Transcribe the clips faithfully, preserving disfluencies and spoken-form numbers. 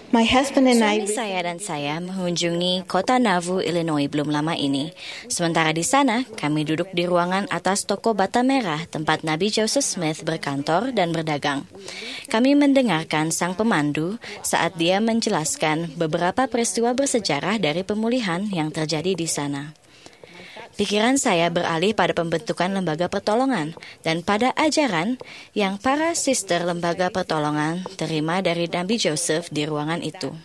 My husband and I Suami saya dan saya mengunjungi kota Nauvoo, Illinois belum lama ini. Sementara di sana, kami duduk di ruangan atas toko bata merah tempat Nabi Joseph Smith berkantor dan berdagang. Kami mendengarkan sang pemandu saat dia menjelaskan beberapa peristiwa bersejarah dari pemulihan yang terjadi di sana. Pikiran saya beralih pada pembentukan lembaga pertolongan dan pada ajaran yang para sister lembaga pertolongan terima dari Nabi Joseph di ruangan itu.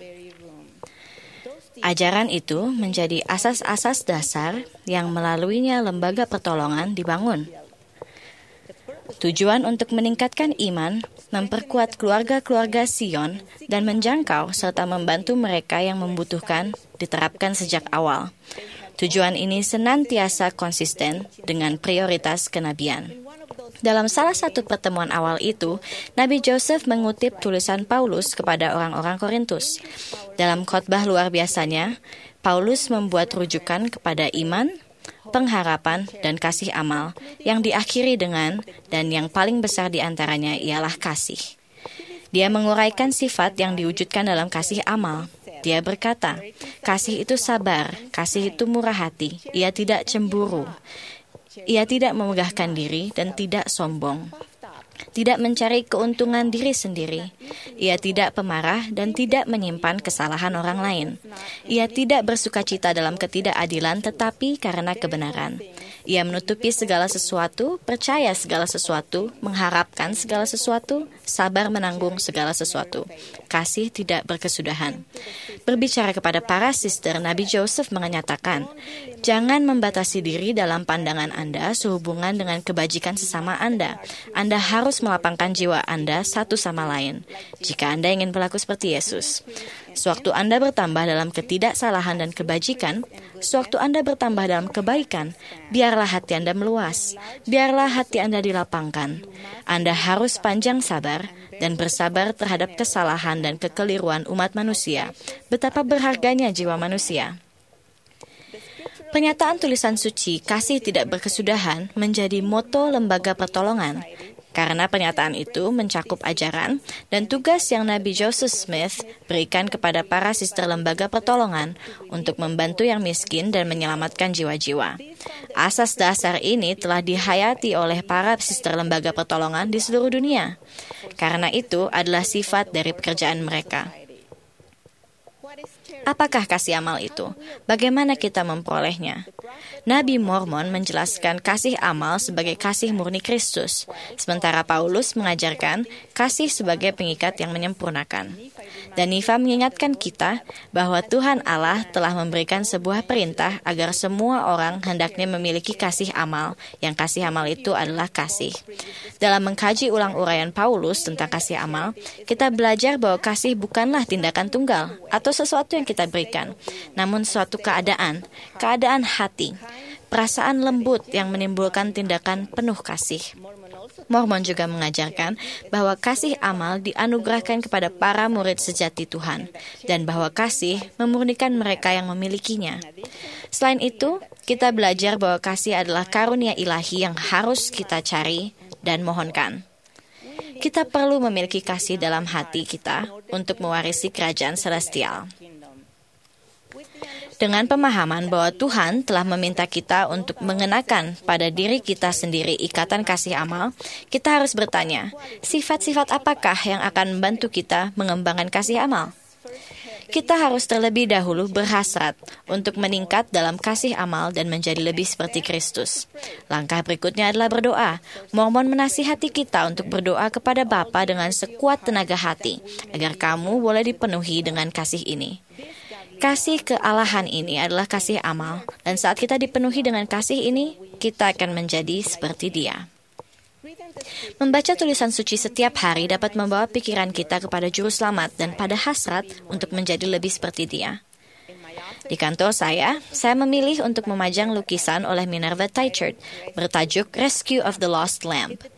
Ajaran itu menjadi asas-asas dasar yang melaluinya lembaga pertolongan dibangun. Tujuan untuk meningkatkan iman, memperkuat keluarga-keluarga Sion, dan menjangkau serta membantu mereka yang membutuhkan diterapkan sejak awal. Tujuan ini senantiasa konsisten dengan prioritas kenabian. Dalam salah satu pertemuan awal itu, Nabi Joseph mengutip tulisan Paulus kepada orang-orang Korintus. Dalam khotbah luar biasanya, Paulus membuat rujukan kepada iman, pengharapan, dan kasih amal yang diakhiri dengan, dan yang paling besar di antaranya ialah kasih. Dia menguraikan sifat yang diwujudkan dalam kasih amal. Dia berkata, kasih itu sabar, kasih itu murah hati, ia tidak cemburu, ia tidak memegahkan diri dan tidak sombong, tidak mencari keuntungan diri sendiri, ia tidak pemarah dan tidak menyimpan kesalahan orang lain, ia tidak bersukacita dalam ketidakadilan tetapi karena kebenaran. Ia menutupi segala sesuatu, percaya segala sesuatu, mengharapkan segala sesuatu, sabar menanggung segala sesuatu. Kasih tidak berkesudahan. Berbicara kepada para sister, Nabi Joseph menyatakan, jangan membatasi diri dalam pandangan Anda sehubungan dengan kebajikan sesama Anda. Anda harus melapangkan jiwa Anda satu sama lain. Jika Anda ingin berlaku seperti Yesus. Sewaktu Anda bertambah dalam ketidaksalahan dan kebajikan, sewaktu Anda bertambah dalam kebaikan, biarlah hati Anda meluas, biarlah hati Anda dilapangkan. Anda harus panjang sabar dan bersabar terhadap kesalahan dan kekeliruan umat manusia. Betapa berharganya jiwa manusia. Pernyataan tulisan suci, kasih tidak berkesudahan, menjadi moto lembaga pertolongan. Karena pernyataan itu mencakup ajaran dan tugas yang Nabi Joseph Smith berikan kepada para sister lembaga pertolongan untuk membantu yang miskin dan menyelamatkan jiwa-jiwa. Asas dasar ini telah dihayati oleh para sister lembaga pertolongan di seluruh dunia. Karena itu adalah sifat dari pekerjaan mereka. Apakah kasih amal itu? Bagaimana kita memperolehnya? Nabi Mormon menjelaskan kasih amal sebagai kasih murni Kristus, sementara Paulus mengajarkan kasih sebagai pengikat yang menyempurnakan. Dan Nifa mengingatkan kita bahwa Tuhan Allah telah memberikan sebuah perintah agar semua orang hendaknya memiliki kasih amal, yang kasih amal itu adalah kasih. Dalam mengkaji ulang uraian Paulus tentang kasih amal, kita belajar bahwa kasih bukanlah tindakan tunggal atau sesuatu yang kita berikan, namun suatu keadaan, keadaan hati, perasaan lembut yang menimbulkan tindakan penuh kasih. Mormon juga mengajarkan bahwa kasih amal dianugerahkan kepada para murid sejati Tuhan, dan bahwa kasih memurnikan mereka yang memilikinya. Selain itu, kita belajar bahwa kasih adalah karunia ilahi yang harus kita cari dan mohonkan. Kita perlu memiliki kasih dalam hati kita untuk mewarisi kerajaan celestial. Dengan pemahaman bahwa Tuhan telah meminta kita untuk mengenakan pada diri kita sendiri ikatan kasih amal, kita harus bertanya, sifat-sifat apakah yang akan membantu kita mengembangkan kasih amal? Kita harus terlebih dahulu berhasrat untuk meningkat dalam kasih amal dan menjadi lebih seperti Kristus. Langkah berikutnya adalah berdoa. Mormon menasihati kita untuk berdoa kepada Bapa dengan sekuat tenaga hati, agar kamu boleh dipenuhi dengan kasih ini. Kasih kealahan ini adalah kasih amal, dan saat kita dipenuhi dengan kasih ini, kita akan menjadi seperti Dia. Membaca tulisan suci setiap hari dapat membawa pikiran kita kepada juru selamat dan pada hasrat untuk menjadi lebih seperti Dia. Di kantor saya, saya memilih untuk memajang lukisan oleh Minerva Teichert bertajuk Rescue of the Lost Lamb.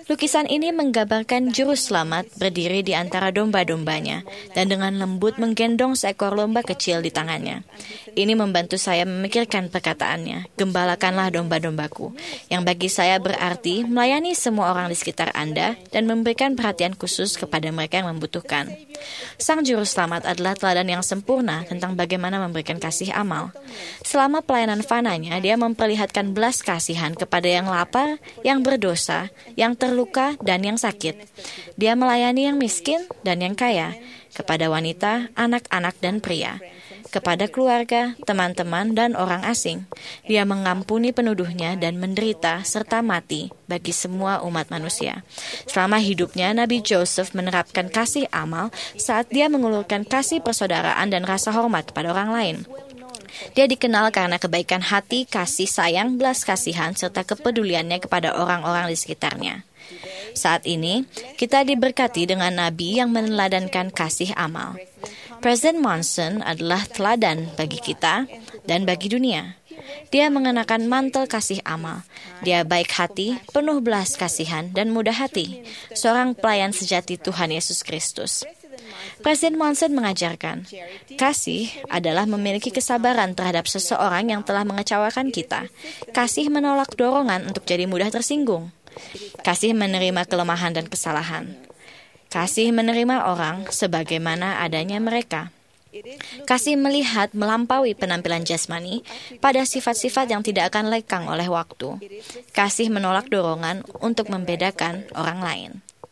Lukisan ini menggambarkan juru selamat berdiri di antara domba-dombanya dan dengan lembut menggendong seekor domba kecil di tangannya. Ini membantu saya memikirkan perkataannya, "Gembalakanlah domba-dombaku," yang bagi saya berarti melayani semua orang di sekitar Anda dan memberikan perhatian khusus kepada mereka yang membutuhkan. Sang juru selamat adalah teladan yang sempurna tentang bagaimana memberikan kasih amal. Selama pelayanan fananya, dia memperlihatkan belas kasihan kepada yang lapar, yang berdosa, yang terluka, dan yang sakit. Dia melayani yang miskin dan yang kaya, kepada wanita, anak-anak, dan pria, kepada keluarga, teman-teman, dan orang asing. Dia mengampuni penuduhnya dan menderita serta mati bagi semua umat manusia. Selama hidupnya, Nabi Joseph menerapkan kasih amal saat dia mengulurkan kasih persaudaraan dan rasa hormat kepada orang lain. Dia dikenal karena kebaikan hati, kasih sayang, belas kasihan, serta kepeduliannya kepada orang-orang di sekitarnya. Saat ini, kita diberkati dengan nabi yang meneladankan kasih amal. Presiden Monson adalah teladan bagi kita dan bagi dunia. Dia mengenakan mantel kasih amal. Dia baik hati, penuh belas kasihan, dan mudah hati. Seorang pelayan sejati Tuhan Yesus Kristus. Presiden Monson mengajarkan, kasih adalah memiliki kesabaran terhadap seseorang yang telah mengecewakan kita. Kasih menolak dorongan untuk jadi mudah tersinggung. Kasih menerima kelemahan dan kesalahan. Kasih menerima orang sebagaimana adanya mereka. Kasih melihat melampaui penampilan jasmani pada sifat-sifat yang tidak akan lekang oleh waktu. Kasih menolak dorongan untuk membedakan orang lain.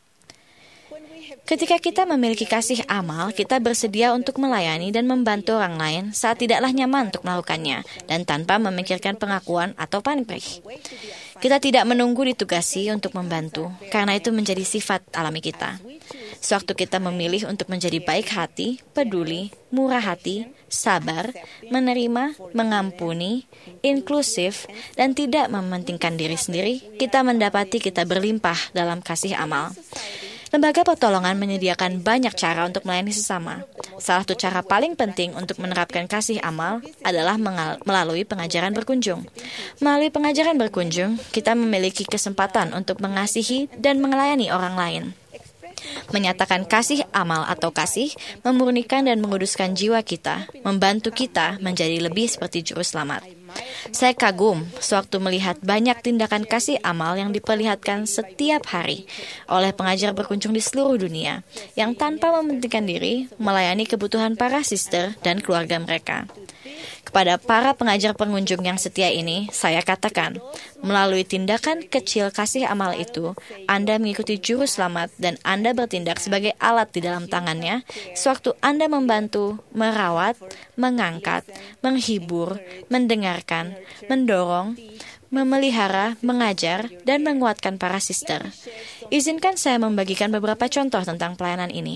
Ketika kita memiliki kasih amal, kita bersedia untuk melayani dan membantu orang lain saat tidaklah nyaman untuk melakukannya dan tanpa memikirkan pengakuan atau pamrih. Kita tidak menunggu ditugasi untuk membantu, karena itu menjadi sifat alami kita. Sewaktu kita memilih untuk menjadi baik hati, peduli, murah hati, sabar, menerima, mengampuni, inklusif, dan tidak mementingkan diri sendiri, kita mendapati kita berlimpah dalam kasih amal. Lembaga pertolongan menyediakan banyak cara untuk melayani sesama. Salah satu cara paling penting untuk menerapkan kasih amal adalah melalui pengajaran berkunjung. Melalui pengajaran berkunjung, kita memiliki kesempatan untuk mengasihi dan melayani orang lain. Menyatakan kasih amal atau kasih, memurnikan dan menguduskan jiwa kita, membantu kita menjadi lebih seperti juru selamat. Saya kagum sewaktu melihat banyak tindakan kasih amal yang diperlihatkan setiap hari oleh pengajar berkunjung di seluruh dunia, yang tanpa mementingkan diri melayani kebutuhan para sister dan keluarga mereka. Kepada para pengajar pengunjung yang setia ini, saya katakan, melalui tindakan kecil kasih amal itu, Anda mengikuti juru selamat dan Anda bertindak sebagai alat di dalam tangannya, sewaktu Anda membantu, merawat, mengangkat, menghibur, mendengarkan, mendorong, memelihara, mengajar, dan menguatkan para sister. Izinkan saya membagikan beberapa contoh tentang pelayanan ini.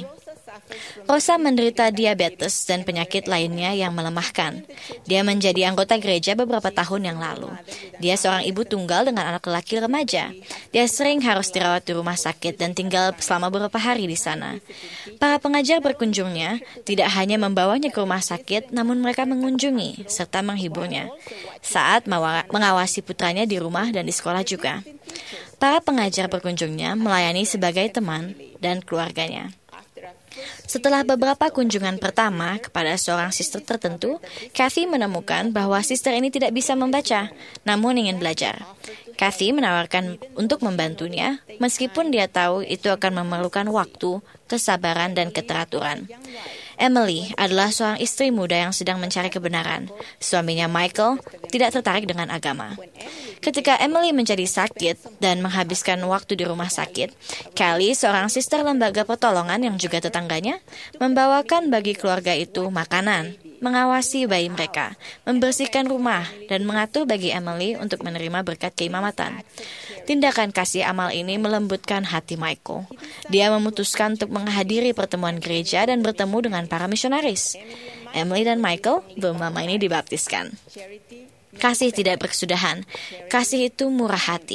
Rosa menderita diabetes dan penyakit lainnya yang melemahkan. Dia menjadi anggota gereja beberapa tahun yang lalu. Dia seorang ibu tunggal dengan anak lelaki remaja. Dia sering harus dirawat di rumah sakit dan tinggal selama beberapa hari di sana. Para pengajar berkunjungnya tidak hanya membawanya ke rumah sakit, namun mereka mengunjungi serta menghiburnya saat mengawasi putranya di rumah dan di sekolah juga. Para pengajar berkunjungnya melayani sebagai teman dan keluarganya. Setelah beberapa kunjungan pertama kepada seorang sister tertentu, Kathy menemukan bahwa sister ini tidak bisa membaca, namun ingin belajar. Kathy menawarkan untuk membantunya, meskipun dia tahu itu akan memerlukan waktu, kesabaran, dan keteraturan. Emily adalah seorang istri muda yang sedang mencari kebenaran. Suaminya Michael tidak tertarik dengan agama. Ketika Emily menjadi sakit dan menghabiskan waktu di rumah sakit, Kelly, seorang sister lembaga pertolongan yang juga tetangganya, membawakan bagi keluarga itu makanan, mengawasi bayi mereka, membersihkan rumah, dan mengatur bagi Emily untuk menerima berkat keimamatan. Tindakan kasih amal ini melembutkan hati Michael. Dia memutuskan untuk menghadiri pertemuan gereja dan bertemu dengan para misionaris. Emily dan Michael belum lama ini dibaptiskan. Kasih tidak berkesudahan. Kasih itu murah hati.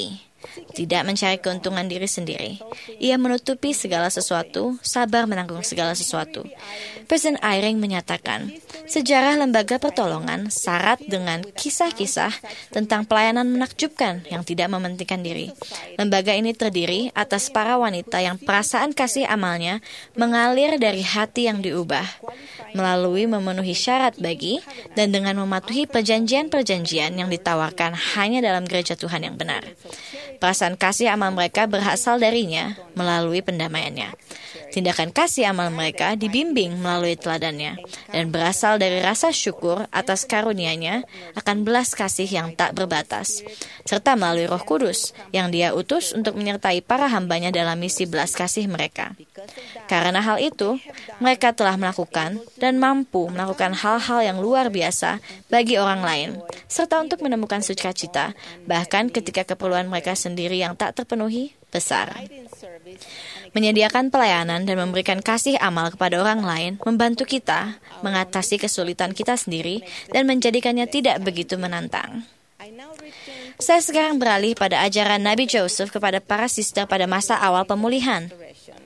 tidak mencari keuntungan diri sendiri. Ia menutupi segala sesuatu, sabar menanggung segala sesuatu. Presiden Eyring menyatakan, sejarah lembaga pertolongan syarat dengan kisah-kisah tentang pelayanan menakjubkan yang tidak mementingkan diri. Lembaga ini terdiri atas para wanita yang perasaan kasih amalnya mengalir dari hati yang diubah, melalui memenuhi syarat bagi dan dengan mematuhi perjanjian-perjanjian yang ditawarkan hanya dalam gereja Tuhan yang benar. Perasaan kasih amal mereka berasal darinya melalui pendamaiannya. Tindakan kasih amal mereka dibimbing melalui teladannya dan berasal dari rasa syukur atas karunia-Nya akan belas kasih yang tak berbatas, serta melalui Roh Kudus yang Dia utus untuk menyertai para hambanya dalam misi belas kasih mereka. Karena hal itu, mereka telah melakukan dan mampu melakukan hal-hal yang luar biasa bagi orang lain, serta untuk menemukan sukacita, bahkan ketika keperluan mereka sendiri yang tak terpenuhi besar. Menyediakan pelayanan dan memberikan kasih amal kepada orang lain membantu kita mengatasi kesulitan kita sendiri dan menjadikannya tidak begitu menantang. Saya sekarang beralih pada ajaran Nabi Joseph kepada para sister pada masa awal pemulihan.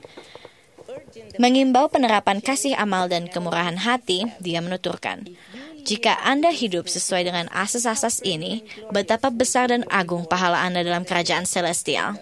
Mengimbau penerapan kasih amal dan kemurahan hati, dia menuturkan, jika Anda hidup sesuai dengan asas-asas ini, betapa besar dan agung pahala Anda dalam kerajaan celestial.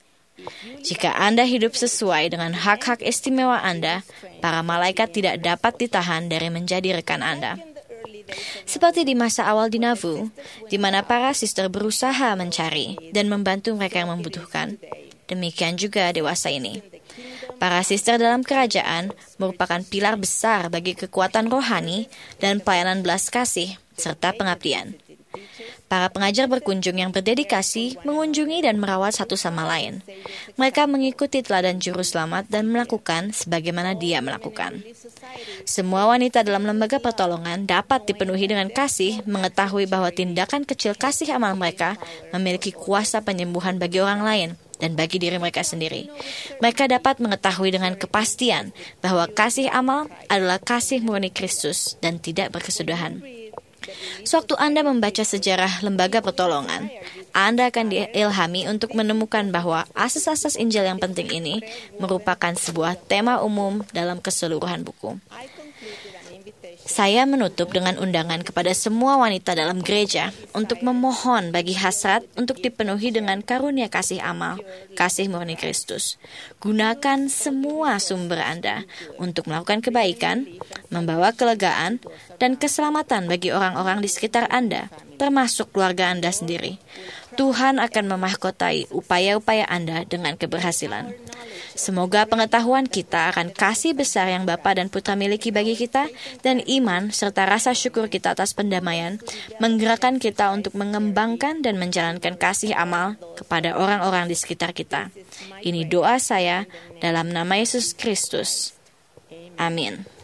Jika Anda hidup sesuai dengan hak-hak istimewa Anda, para malaikat tidak dapat ditahan dari menjadi rekan Anda. Seperti di masa awal di Nauvoo, di mana para sister berusaha mencari dan membantu mereka yang membutuhkan, demikian juga dewasa ini. Para sister dalam kerajaan merupakan pilar besar bagi kekuatan rohani dan pelayanan belas kasih serta pengabdian. Para pengajar berkunjung yang berdedikasi mengunjungi dan merawat satu sama lain. Mereka mengikuti teladan juru selamat dan melakukan sebagaimana dia melakukan. Semua wanita dalam lembaga pertolongan dapat dipenuhi dengan kasih, mengetahui bahwa tindakan kecil kasih amal mereka memiliki kuasa penyembuhan bagi orang lain dan bagi diri mereka sendiri. Mereka dapat mengetahui dengan kepastian bahwa kasih amal adalah kasih murni Kristus dan tidak berkesudahan. Sewaktu Anda membaca sejarah lembaga pertolongan, Anda akan diilhami untuk menemukan bahwa asas-asas Injil yang penting ini merupakan sebuah tema umum dalam keseluruhan buku. Saya menutup dengan undangan kepada semua wanita dalam gereja untuk memohon bagi hasrat untuk dipenuhi dengan karunia kasih amal, kasih murni Kristus. Gunakan semua sumber Anda untuk melakukan kebaikan, membawa kelegaan, dan keselamatan bagi orang-orang di sekitar Anda, termasuk keluarga Anda sendiri. Tuhan akan memahkotai upaya-upaya Anda dengan keberhasilan. Semoga pengetahuan kita akan kasih besar yang Bapa dan Putra miliki bagi kita, dan iman serta rasa syukur kita atas pendamaian, menggerakkan kita untuk mengembangkan dan menjalankan kasih amal kepada orang-orang di sekitar kita. Ini doa saya dalam nama Yesus Kristus. Amin.